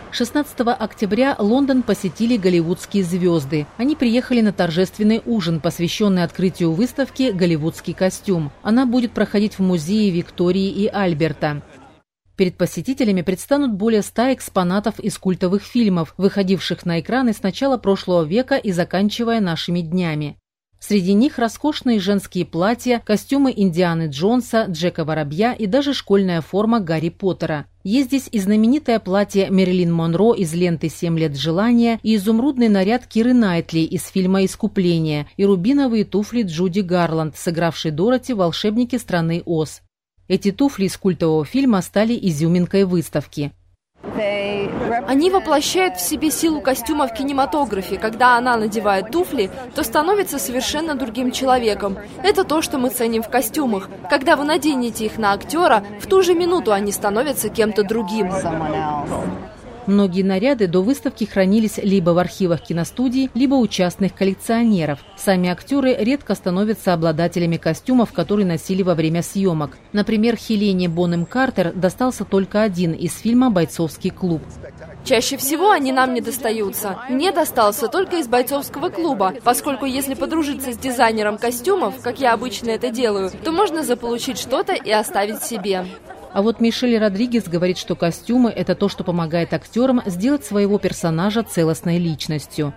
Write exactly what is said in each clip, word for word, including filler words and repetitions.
шестнадцатого октября Лондон посетили голливудские звезды. Они приехали на торжественный ужин, посвященный открытию выставки «Голливудский костюм». Она будет проходить в музее Виктории и Альберта. Перед посетителями предстанут более ста экспонатов из культовых фильмов, выходивших на экраны с начала прошлого века и заканчивая нашими днями. Среди них роскошные женские платья, костюмы Индианы Джонса, Джека Воробья и даже школьная форма Гарри Поттера. Есть здесь и знаменитое платье Мэрилин Монро из ленты «Семь лет желания», и изумрудный наряд Киры Найтли из фильма «Искупление», и рубиновые туфли Джуди Гарланд, сыгравшей Дороти в «Волшебнике страны Оз». Эти туфли из культового фильма стали изюминкой выставки. Они воплощают в себе силу костюма в кинематографе. Когда она надевает туфли, то становится совершенно другим человеком. Это то, что мы ценим в костюмах. Когда вы наденете их на актера, в ту же минуту они становятся кем-то другим. Многие наряды до выставки хранились либо в архивах киностудий, либо у частных коллекционеров. Сами актеры редко становятся обладателями костюмов, которые носили во время съемок. Например, Хелене Бонем Картер достался только один из фильма «Бойцовский клуб». Чаще всего они нам не достаются. Мне достался только из бойцовского клуба, поскольку если подружиться с дизайнером костюмов, как я обычно это делаю, то можно заполучить что-то и оставить себе. А вот Мишель Родригес говорит, что костюмы – это то, что помогает актерам сделать своего персонажа целостной личностью.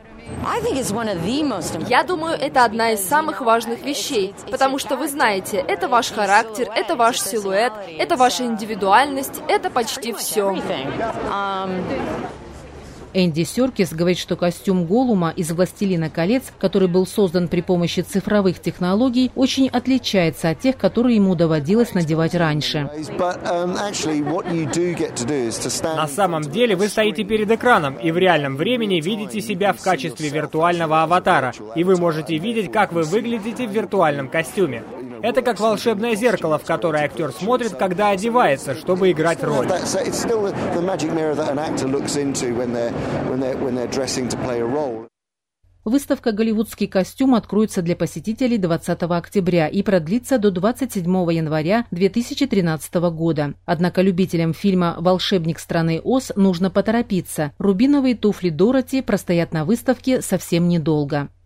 Я думаю, это одна из самых важных вещей, потому что вы знаете, это ваш характер, это ваш силуэт, это ваша индивидуальность, это почти все. Энди Серкис говорит, что костюм Голлума из «Властелина колец», который был создан при помощи цифровых технологий, очень отличается от тех, которые ему доводилось надевать раньше. На самом деле вы стоите перед экраном и в реальном времени видите себя в качестве виртуального аватара, и вы можете видеть, как вы выглядите в виртуальном костюме. Это как волшебное зеркало, в которое актер смотрит, когда одевается, чтобы играть роль. Выставка «Голливудский костюм» откроется для посетителей двадцатого октября и продлится до двадцать седьмого января две тысячи тринадцатого года. Однако любителям фильма «Волшебник страны Оз» нужно поторопиться. Рубиновые туфли Дороти простоят на выставке совсем недолго.